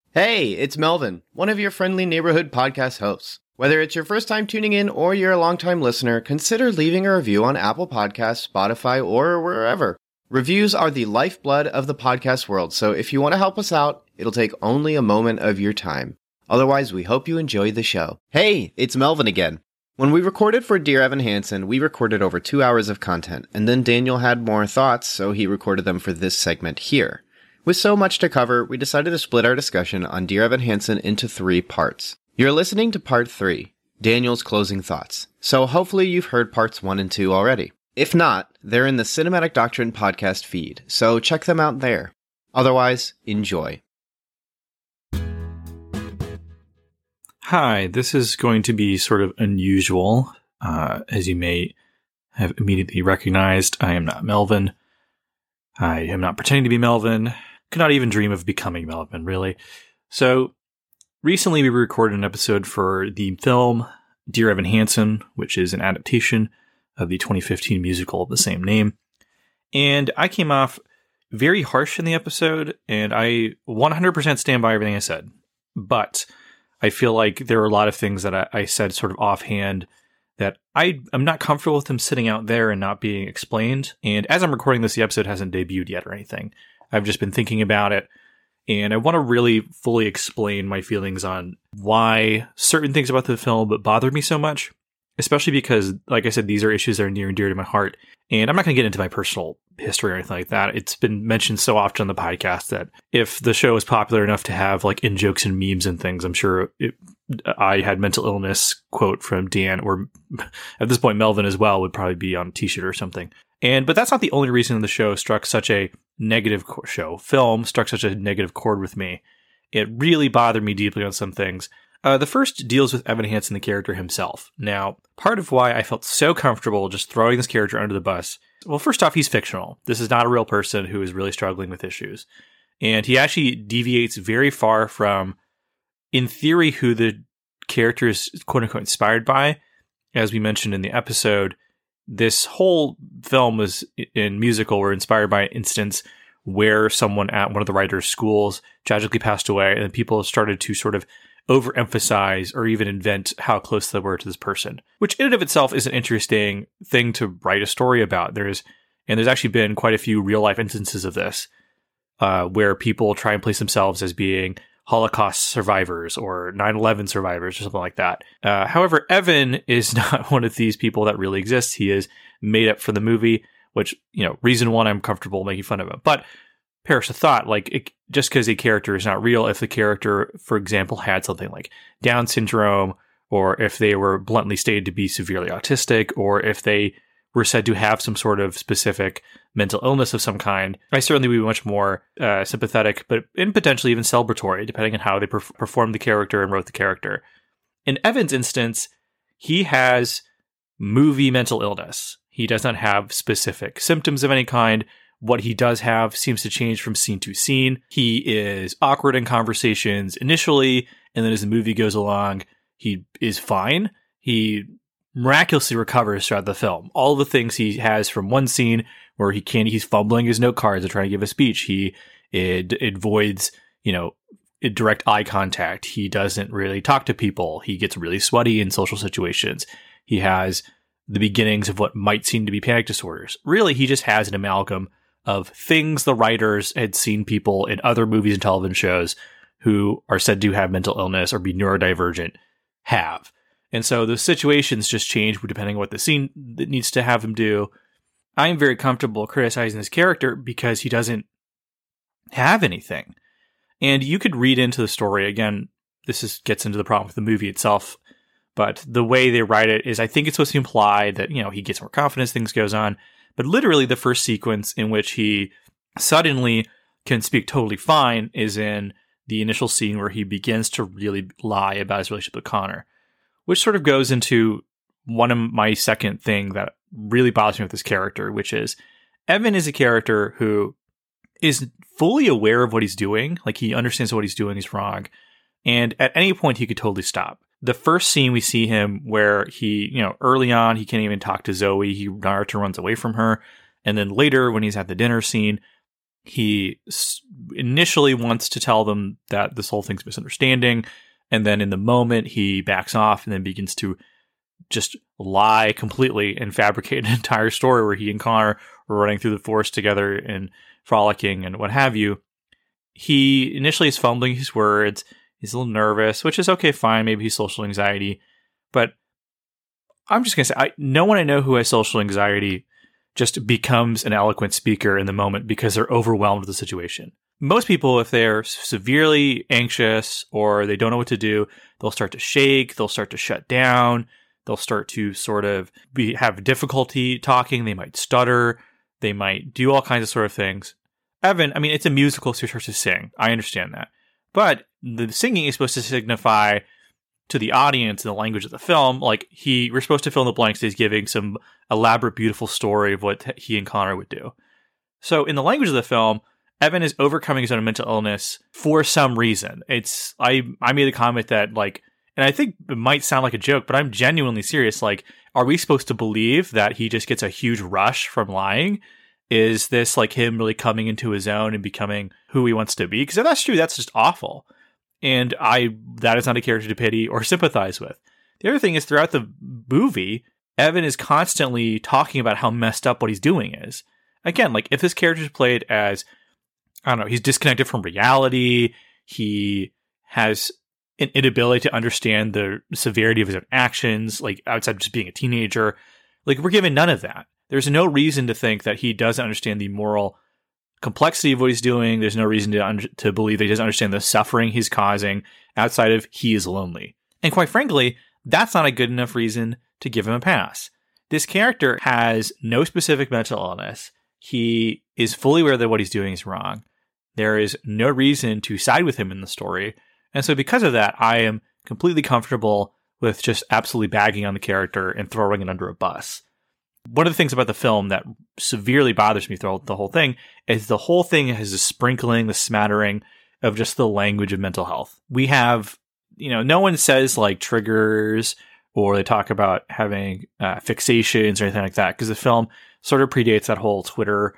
Hey, it's Melvin, one of your friendly neighborhood podcast hosts. Whether it's your first time tuning in or you're a longtime listener, consider leaving a review on Apple Podcasts, Spotify, or wherever. Reviews are the lifeblood of the podcast world, so if you want to help us out, it'll take only a moment of your time. Otherwise, we hope you enjoy the show. Hey, it's Melvin again. When we recorded for Dear Evan Hansen, we recorded over 2 hours of content, and then Daniel had more thoughts, so he recorded them for this segment here. With so much to cover, we decided to split our discussion on Dear Evan Hansen into 3 parts. You're listening to Part 3, Daniel's closing thoughts, so hopefully you've heard Parts 1 and 2 already. If not, they're in the Cinematic Doctrine podcast feed, so check them out there. Otherwise, enjoy. Hi, this is going to be sort of unusual. As you may have immediately recognized, I am not Melvin. I am not pretending to be Melvin. Could not even dream of becoming Melvin, really. So, recently we recorded an episode for the film Dear Evan Hansen, which is an adaptation of the 2015 musical of the same name. And I came off very harsh in the episode, and I 100% stand by everything I said. But I feel like there are a lot of things that I said sort of offhand that I'm not comfortable with them sitting out there and not being explained. And as I'm recording this, the episode hasn't debuted yet or anything. I've just been thinking about it, and I want to really fully explain my feelings on why certain things about the film bother me so much, especially because, like I said, these are issues that are near and dear to my heart. And I'm not going to get into my personal history or anything like that. It's been mentioned so often on the podcast that if the show is popular enough to have like in-jokes and memes and things, I'm sure I had mental illness quote from Dan, or at this point Melvin as well, would probably be on a t-shirt or something. But that's not the only reason the show struck such a negative film struck such a negative chord with me. It really bothered me deeply on some things. The first deals with Evan Hansen, the character himself. Now, part of why I felt so comfortable just throwing this character under the bus, well, first off, he's fictional. This is not a real person who is really struggling with issues. And he actually deviates very far from, in theory, who the character is quote-unquote inspired by. As we mentioned in the episode, this whole film was in musical were inspired by an instance where someone at one of the writers' schools tragically passed away, and people started to sort of overemphasize or even invent how close they were to this person, which in and of itself is an interesting thing to write a story about. There's actually been quite a few real life instances of this, where people try and place themselves as being Holocaust survivors or 9/11 survivors or something like that. However, Evan is not one of these people that really exists. He is made up for the movie, which, reason one, I'm comfortable making fun of him. But perish the thought, just because a character is not real, if the character, for example, had something like Down syndrome, or if they were bluntly stated to be severely autistic, or if they were said to have some sort of specific mental illness of some kind, I certainly would be much more sympathetic, and potentially even celebratory, depending on how they performed the character and wrote the character. In Evan's instance, he has movie mental illness. He does not have specific symptoms of any kind. What he does have seems to change from scene to scene. He is awkward in conversations initially, and then as the movie goes along, he is fine. He miraculously recovers throughout the film. All the things he has from one scene where he's fumbling his note cards and trying to give a speech. He avoids, direct eye contact. He doesn't really talk to people. He gets really sweaty in social situations. He has the beginnings of what might seem to be panic disorders. Really, he just has an amalgam of things the writers had seen people in other movies and television shows who are said to have mental illness or be neurodivergent have. And so the situations just change depending on what the scene that needs to have him do. I am very comfortable criticizing this character because he doesn't have anything. And you could read into the story. Again, gets into the problem with the movie itself. But the way they write it is, I think it's supposed to imply that, he gets more confidence, things goes on. But literally the first sequence in which he suddenly can speak totally fine is in the initial scene where he begins to really lie about his relationship with Connor, which sort of goes into one of my second thing that really bothers me with this character, which is Evan is a character who is fully aware of what he's doing. Like, he understands what he's doing is wrong. And at any point he could totally stop. The first scene we see him where he, early on, he can't even talk to Zoe. Naruto runs away from her. And then later when he's at the dinner scene, He initially wants to tell them that this whole thing's misunderstanding, and then in the moment he backs off and then begins to just lie completely and fabricate an entire story where he and Connor were running through the forest together and frolicking and what have you. He initially is fumbling his words. He's a little nervous, which is okay, fine. Maybe he's social anxiety. But I'm just going to say, no one I know who has social anxiety just becomes an eloquent speaker in the moment because they're overwhelmed with the situation. Most people, if they're severely anxious or they don't know what to do, they'll start to shake, they'll start to shut down, they'll start to sort of have difficulty talking, they might stutter, they might do all kinds of sort of things. Evan, I mean, it's a musical, so he starts to sing. I understand that. But the singing is supposed to signify to the audience in the language of the film, like we're supposed to fill in the blanks. He's giving some elaborate, beautiful story of what he and Connor would do. So in the language of the film, Evan is overcoming his own mental illness for some reason. I made a comment that and I think it might sound like a joke, but I'm genuinely serious. Like, are we supposed to believe that he just gets a huge rush from lying? Is this like him really coming into his own and becoming who he wants to be? Because if that's true, that's just awful. And that is not a character to pity or sympathize with. The other thing is, throughout the movie, Evan is constantly talking about how messed up what he's doing is. Again, like, if this character is played as, I don't know, he's disconnected from reality, he has an inability to understand the severity of his own actions, like, outside of just being a teenager, like, we're given none of that. There's no reason to think that he doesn't understand the moral complexity of what he's doing. There's no reason to believe that he doesn't understand the suffering he's causing outside of he is lonely. And quite frankly, that's not a good enough reason to give him a pass. This character has no specific mental illness. He is fully aware that what he's doing is wrong. There is no reason to side with him in the story. And so because of that, I am completely comfortable with just absolutely bagging on the character and throwing it under a bus. One of the things about the film that severely bothers me throughout the whole thing is the whole thing has a sprinkling, the smattering of just the language of mental health. We have, no one says like triggers or they talk about having fixations or anything like that, because the film sort of predates that whole Twitter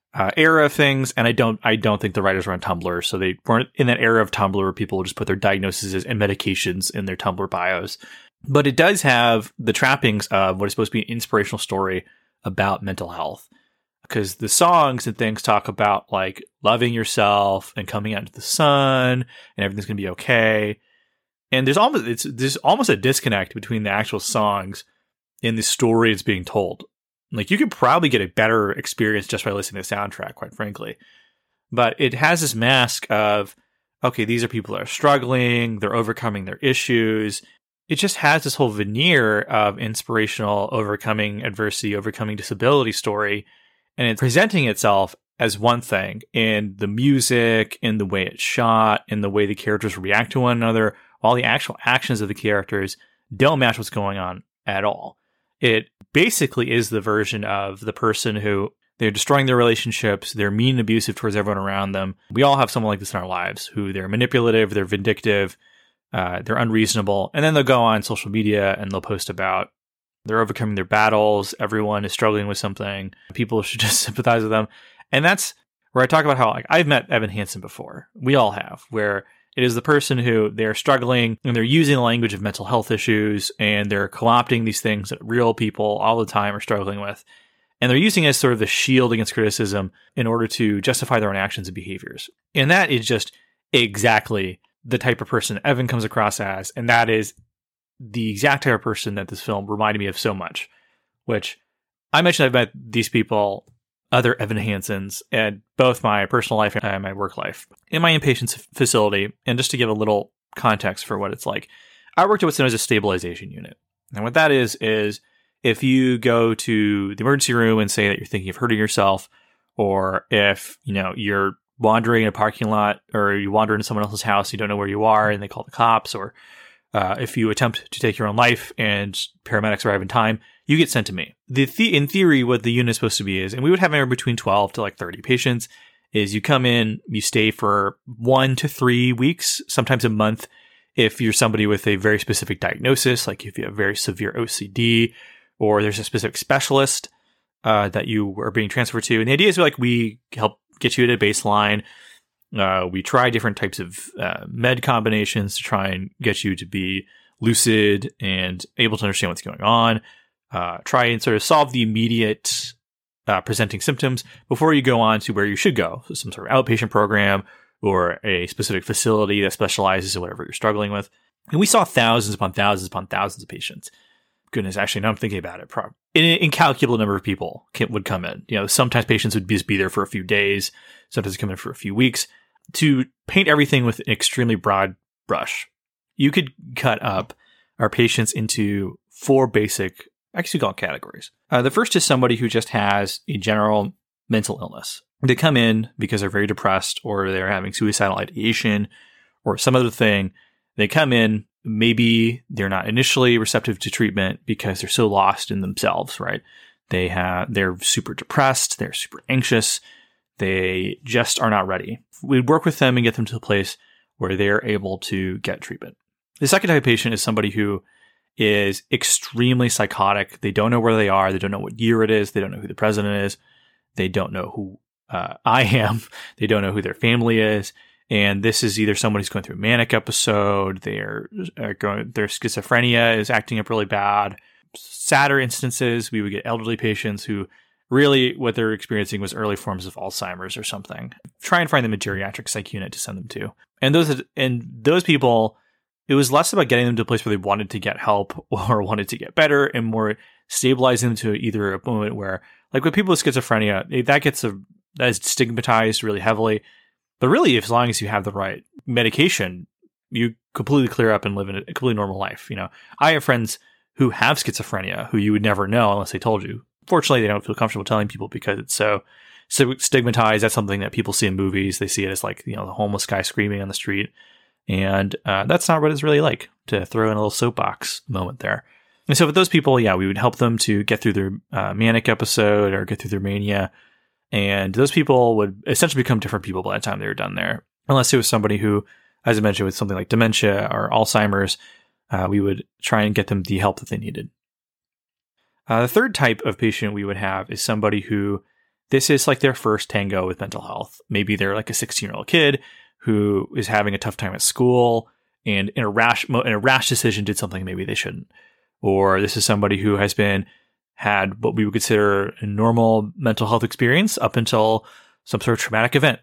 era of things. And I don't think the writers were on Tumblr, so they weren't in that era of Tumblr where people would just put their diagnoses and medications in their Tumblr bios. But it does have the trappings of what is supposed to be an inspirational story about mental health, because the songs and things talk about like loving yourself and coming out into the sun and everything's going to be okay. And there's almost a disconnect between the actual songs and the story that's being told. Like, you could probably get a better experience just by listening to the soundtrack, quite frankly. But it has this mask of, okay, these are people that are struggling, they're overcoming their issues. It just has this whole veneer of inspirational, overcoming adversity, overcoming disability story, and it's presenting itself as one thing in the music, in the way it's shot, in the way the characters react to one another, while the actual actions of the characters don't match what's going on at all. It basically is the version of the person who they're destroying their relationships, they're mean and abusive towards everyone around them. We all have someone like this in our lives, who they're manipulative, they're vindictive, they're unreasonable, and then they'll go on social media and they'll post about they're overcoming their battles, everyone is struggling with something, people should just sympathize with them. And that's where I talk about how, like, I've met Evan Hansen before. We all have, where it is the person who they're struggling and they're using the language of mental health issues and they're co-opting these things that real people all the time are struggling with. And they're using it as sort of the shield against criticism in order to justify their own actions and behaviors. And that is just exactly the type of person Evan comes across as. And that is the exact type of person that this film reminded me of so much, which I mentioned I've met these people, other Evan Hansens, at both my personal life and my work life. In my inpatient facility, and just to give a little context for what it's like, I worked at what's known as a stabilization unit. And what that is if you go to the emergency room and say that you're thinking of hurting yourself, or if, you're wandering in a parking lot, or you wander into someone else's house, you don't know where you are, and they call the cops, or if you attempt to take your own life and paramedics arrive in time, you get sent to me. In theory, what the unit is supposed to be is, and we would have anywhere between 12 to 30 patients, is you come in, you stay for 1 to 3 weeks, sometimes a month, if you're somebody with a very specific diagnosis, like if you have very severe OCD, or there's a specific specialist that you are being transferred to. And the idea is we help get you at a baseline. We try different types of med combinations to try and get you to be lucid and able to understand what's going on. Try and sort of solve the immediate presenting symptoms before you go on to where you should go. So some sort of outpatient program or a specific facility that specializes in whatever you're struggling with. And we saw thousands upon thousands upon thousands of patients. Goodness, actually, now I'm thinking about it. An incalculable number of people would come in. Sometimes patients would just be there for a few days. Sometimes they come in for a few weeks. To paint everything with an extremely broad brush, you could cut up our patients into 4 basic, actually called categories. The first is somebody who just has a general mental illness. They come in because they're very depressed or they're having suicidal ideation or some other thing. They come in, maybe they're not initially receptive to treatment because they're so lost in themselves, right? They're super depressed, they're super anxious, they just are not ready. We'd work with them and get them to a place where they're able to get treatment. The second type of patient is somebody who is extremely psychotic. They don't know where they are. They don't know what year it is. They don't know who the president is. They don't know who I am. They don't know who their family is. And this is either somebody who's going through a manic episode. Their schizophrenia is acting up really bad. Sadder instances, we would get elderly patients who really what they're experiencing was early forms of Alzheimer's or something. Try and find them a geriatric psych unit to send them to. And those people, it was less about getting them to a place where they wanted to get help or wanted to get better and more stabilizing them to either a moment where, like with people with schizophrenia, that is stigmatized really heavily. But really, as long as you have the right medication, you completely clear up and live in a completely normal life. I have friends who have schizophrenia who you would never know unless they told you. Fortunately, they don't feel comfortable telling people because it's so stigmatized. That's something that people see in movies. They see it as like, the homeless guy screaming on the street. And that's not what it's really like, to throw in a little soapbox moment there. And so with those people, we would help them to get through their manic episode or get through their mania. And those people would essentially become different people by the time they were done there. Unless it was somebody who, as I mentioned, with something like dementia or Alzheimer's, we would try and get them the help that they needed. The third type of patient we would have is somebody who, this is like their first tango with mental health. Maybe they're like a 16-year-old kid who is having a tough time at school and in a rash decision did something maybe they shouldn't. Or this is somebody who has had what we would consider a normal mental health experience up until some sort of traumatic event.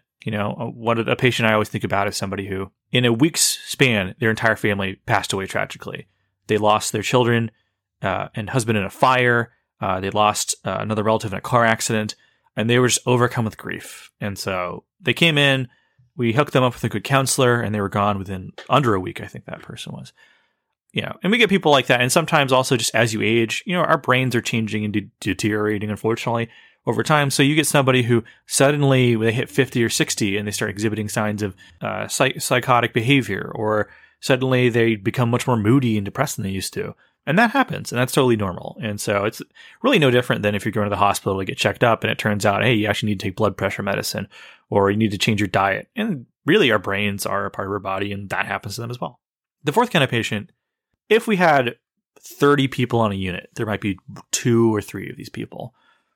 A patient I always think about is somebody who, in a week's span, their entire family passed away tragically. They lost their children and husband in a fire. They lost another relative in a car accident, and they were just overcome with grief. And so they came in, we hooked them up with a good counselor, and they were gone within under a week, I think that person was. And we get people like that. And sometimes also just as you age, our brains are changing and deteriorating, unfortunately, over time. So you get somebody who suddenly, when they hit 50 or 60 and they start exhibiting signs of psychotic behavior, or suddenly they become much more moody and depressed than they used to. And that happens, and that's totally normal. And so it's really no different than if you're going to the hospital to get checked up and it turns out, hey, you actually need to take blood pressure medicine or you need to change your diet. And really our brains are a part of our body, and that happens to them as well. The fourth kind of patient, if we had 30 people on a unit, there might be 2 or 3 of these people.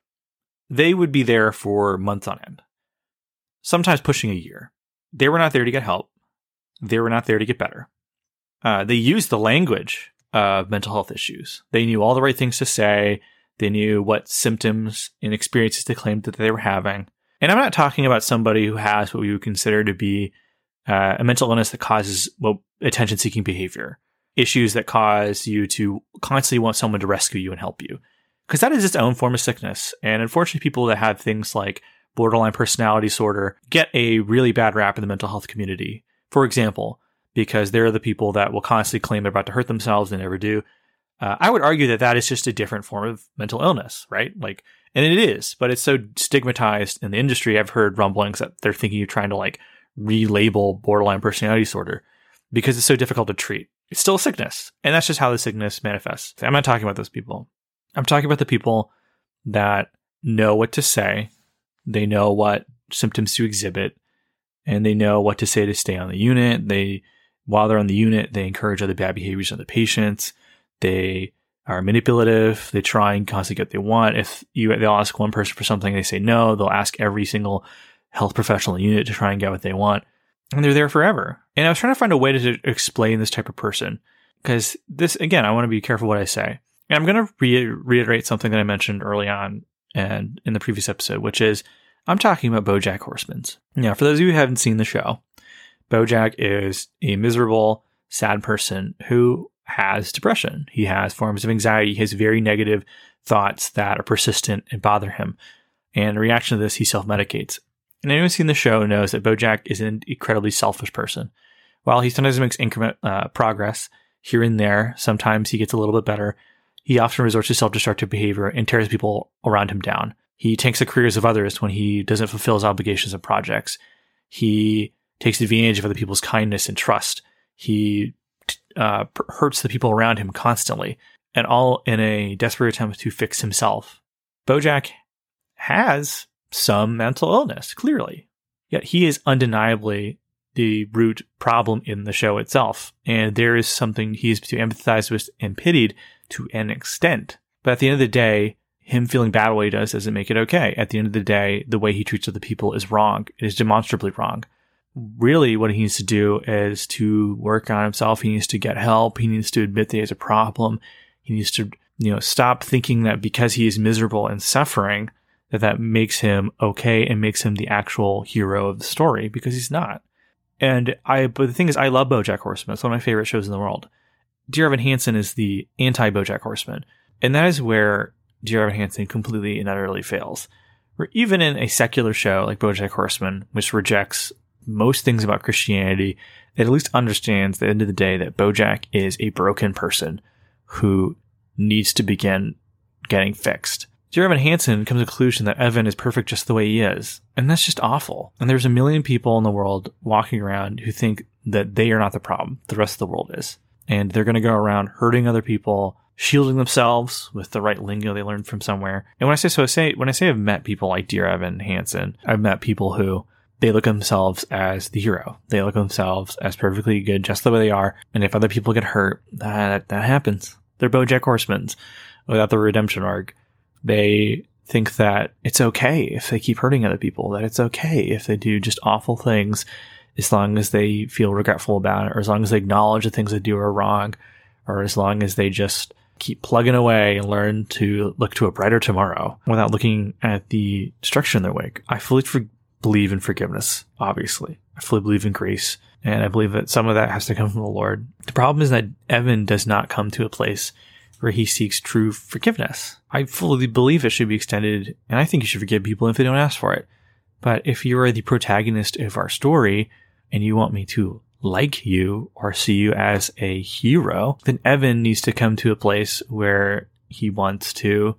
They would be there for months on end, sometimes pushing a year. They were not there to get help. They were not there to get better. They used the language of mental health issues. They knew all the right things to say. They knew what symptoms and experiences to claim that they were having. And I'm not talking about somebody who has what we would consider to be a mental illness that causes attention-seeking behavior. Issues that cause you to constantly want someone to rescue you and help you. Because that is its own form of sickness. And unfortunately, people that have things like borderline personality disorder get a really bad rap in the mental health community. For example, because they're the people that will constantly claim they're about to hurt themselves and never do. I would argue that is just a different form of mental illness, right? And it is, but it's so stigmatized in the industry. I've heard rumblings that they're thinking of trying to relabel borderline personality disorder because it's so difficult to treat. It's still a sickness, and that's just how the sickness manifests. I'm not talking about those people. I'm talking about the people that know what to say, they know what symptoms to exhibit, and they know what to say to stay on the unit. While they're on the unit, they encourage other bad behaviors of the patients. They are manipulative. They try and constantly get what they want. If they'll ask one person for something, they say no. They'll ask every single health professional unit to try and get what they want. And they're there forever. And I was trying to find a way to explain this type of person. Because this, again, I want to be careful what I say. And I'm going to reiterate something that I mentioned early on and in the previous episode, which is I'm talking about BoJack Horseman. Now, for those of you who haven't seen the show, BoJack is a miserable, sad person who has depression. He has forms of anxiety. He has very negative thoughts that are persistent and bother him. And in reaction to this, he self-medicates. And anyone who's seen the show knows that BoJack is an incredibly selfish person. While he sometimes makes increment progress here and there, sometimes he gets a little bit better, he often resorts to self-destructive behavior and tears people around him down. He takes the careers of others when he doesn't fulfill his obligations and projects. He takes advantage of other people's kindness and trust. He hurts the people around him constantly, and all in a desperate attempt to fix himself. BoJack has some mental illness, clearly. Yet he is undeniably the root problem in the show itself. And there is something he is to empathize with and pitied to an extent. But at the end of the day, him feeling bad what he does doesn't make it okay. At the end of the day, the way he treats other people is wrong. It is demonstrably wrong. Really, what he needs to do is to work on himself. He needs to get help. He needs to admit that he has a problem. He needs to, stop thinking that because he is miserable and suffering, that makes him okay and makes him the actual hero of the story, because he's not. But the thing is, I love BoJack Horseman. It's one of my favorite shows in the world. Dear Evan Hansen is the anti-BoJack Horseman. And that is where Dear Evan Hansen completely and utterly fails. Where even in a secular show like BoJack Horseman, which rejects most things about Christianity, it at least understands at the end of the day that BoJack is a broken person who needs to begin getting fixed. Dear Evan Hansen comes to the conclusion that Evan is perfect just the way he is. And that's just awful. And there's a million people in the world walking around who think that they are not the problem. The rest of the world is. And they're going to go around hurting other people, shielding themselves with the right lingo they learned from somewhere. And when I say I've met people like Dear Evan Hansen, I've met people who they look at themselves as the hero. They look at themselves as perfectly good just the way they are. And if other people get hurt, that happens. They're BoJack Horsemen without the redemption arc. They think that it's okay if they keep hurting other people, that it's okay if they do just awful things as long as they feel regretful about it, or as long as they acknowledge the things they do are wrong, or as long as they just keep plugging away and learn to look to a brighter tomorrow without looking at the destruction in their wake. I fully believe in forgiveness, obviously. I fully believe in grace, and I believe that some of that has to come from the Lord. The problem is that Evan does not come to a place where he seeks true forgiveness. I fully believe it should be extended, and I think you should forgive people if they don't ask for it. But if you are the protagonist of our story, and you want me to like you or see you as a hero, then Evan needs to come to a place where he wants to,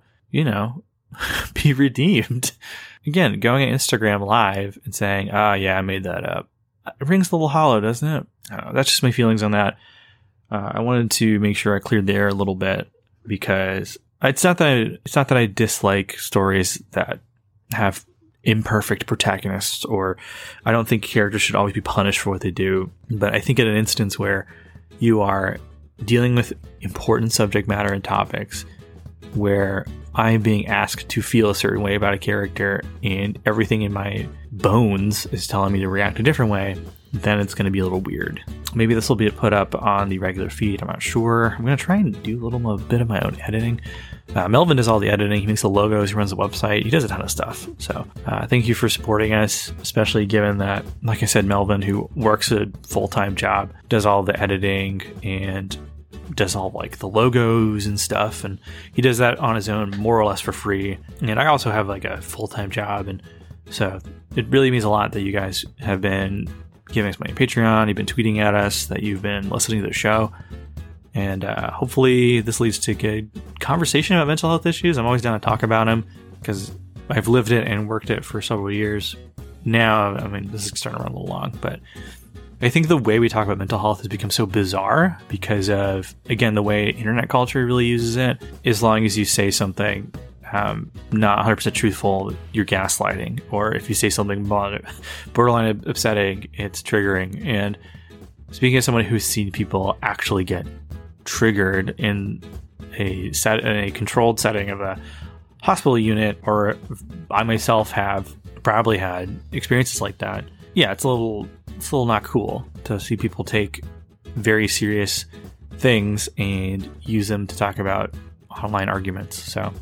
be redeemed. Again, going on Instagram Live and saying, yeah, I made that up. It rings a little hollow, doesn't it? That's just my feelings on that. I wanted to make sure I cleared the air a little bit, because it's not that I dislike stories that have imperfect protagonists, or I don't think characters should always be punished for what they do. But I think in an instance where you are dealing with important subject matter and topics, where I'm being asked to feel a certain way about a character and everything in my bones is telling me to react a different way, then it's going to be a little weird. Maybe this will be put up on the regular feed. I'm not sure. I'm going to try and do a bit of my own editing. Melvin does all the editing. He makes the logos. He runs the website. He does a ton of stuff. So thank you for supporting us, especially given that, like I said, Melvin, who works a full-time job, does all the editing and does all the logos and stuff. And he does that on his own, more or less for free. And I also have a full-time job. And so it really means a lot that you guys have been giving us money on Patreon. You've been tweeting at us that you've been listening to the show. And hopefully this leads to good conversation about mental health issues. I'm always down to talk about them because I've lived it and worked it for several years. Now, this is starting to run a little long, but I think the way we talk about mental health has become so bizarre because of, again, the way internet culture really uses it. As long as you say something not 100% truthful, you're gaslighting. Or if you say something borderline upsetting, it's triggering. And speaking as someone who's seen people actually get triggered in a controlled setting of a hospital unit, or I myself have probably had experiences like that. Yeah, it's a little not cool to see people take very serious things and use them to talk about online arguments. So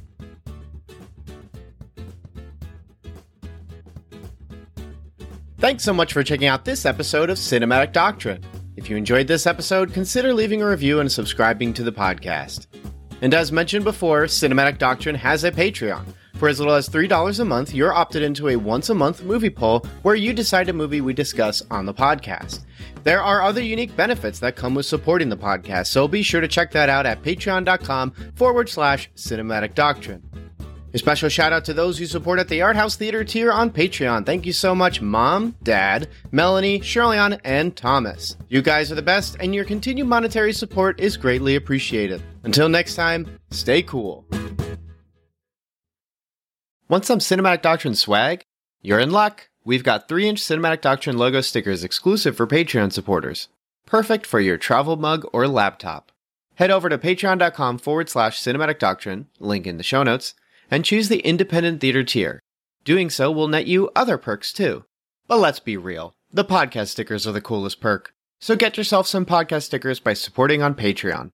thanks so much for checking out this episode of Cinematic Doctrine. If you enjoyed this episode, consider leaving a review and subscribing to the podcast. And as mentioned before, Cinematic Doctrine has a Patreon. For as little as $3 a month, you're opted into a once-a-month movie poll where you decide a movie we discuss on the podcast. There are other unique benefits that come with supporting the podcast, so be sure to check that out at patreon.com/Cinematic Doctrine. A special shout out to those who support at the Art House Theater tier on Patreon. Thank you so much, Mom, Dad, Melanie, Shirley-Ann, and Thomas. You guys are the best, and your continued monetary support is greatly appreciated. Until next time, stay cool. Want some Cinematic Doctrine swag? You're in luck! We've got 3-inch Cinematic Doctrine logo stickers exclusive for Patreon supporters. Perfect for your travel mug or laptop. Head over to patreon.com/Cinematic Doctrine, link in the show notes, and choose the Independent Theater tier. Doing so will net you other perks too. But let's be real, the podcast stickers are the coolest perk. So get yourself some podcast stickers by supporting on Patreon.